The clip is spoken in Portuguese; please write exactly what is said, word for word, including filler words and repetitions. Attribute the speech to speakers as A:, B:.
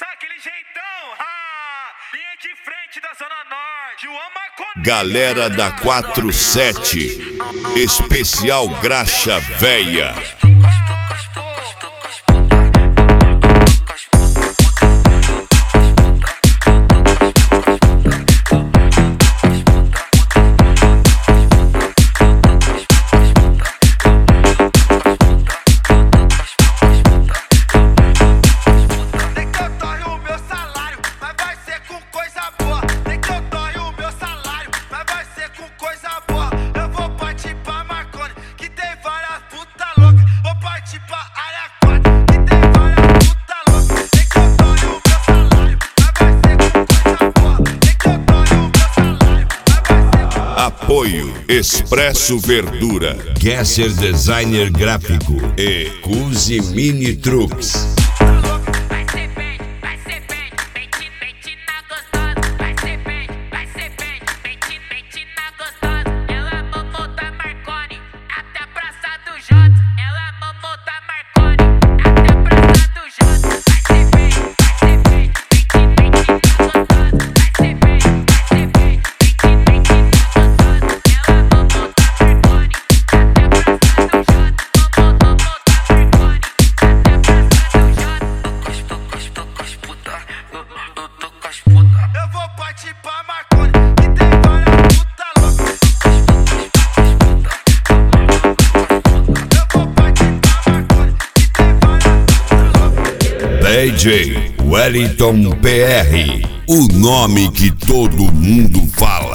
A: Sabe aquele jeitão? Ah, linha de frente da Zona Norte. O Amaconê.
B: Galera da quatro sete, especial Graxa Véia. Apoio Expresso Verdura, Gesser Designer Gráfico e Cusi Mini Trucks. D J Wellington P R, o nome que todo mundo fala.